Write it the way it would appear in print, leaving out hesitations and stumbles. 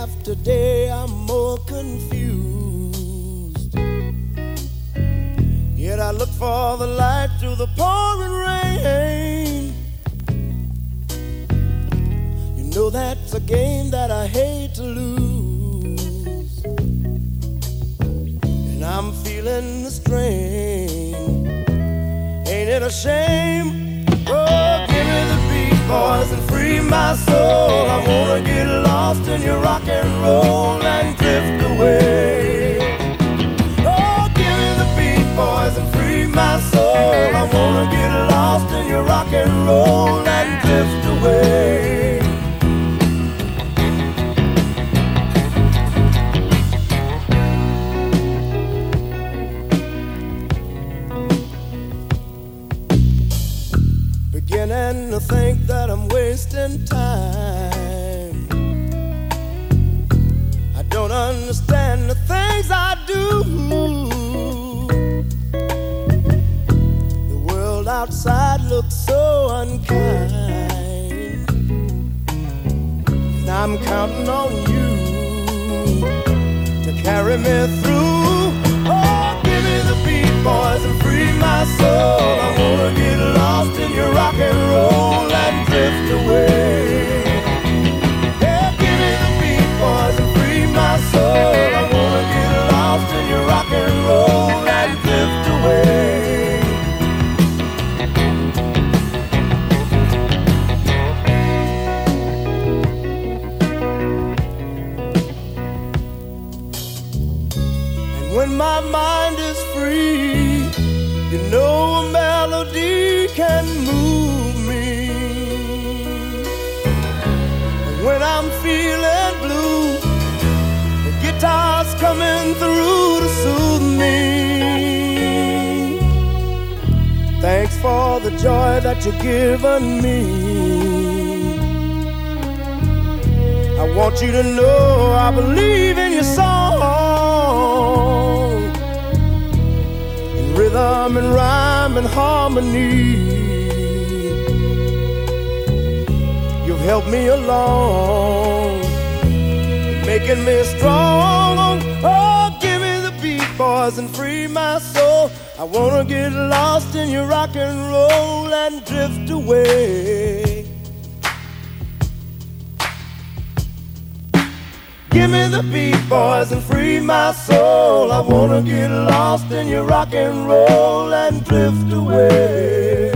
after day I'm more confused. Yet I look for the light through the pouring rain. You know that's a game that I hate to lose, and I'm feeling the strain. Ain't it a shame? Oh, give me the beat, boys, and free my soul. I wanna get lost in your rock and roll and drift away. Oh, give me the beat, boys, and free my soul. I wanna get lost in your rock and roll and drift away. Beginning to think that I'm wasting time. I don't understand the things I do. The world outside looks so unkind, and I'm counting on you to carry me through. Oh, give me the beat, boys, and free my soul. I wanna get lost in your rock and roll and drift away. Yeah, give me the beat, boys, and free my soul. I wanna get lost in your rock and roll and drift away. And when my mind is free, you know a melody can move me. When I'm feeling blue, the guitar's coming through to soothe me. Thanks for the joy that you've given me. I want you to know I believe in your song, rhythm and rhyme and harmony. You've helped me along, making me strong. Oh, give me the beat, boys, and free my soul. I wanna get lost in your rock and roll and drift away. Give me the beat, boys, and free my soul. I wanna get lost in your rock and roll and drift away.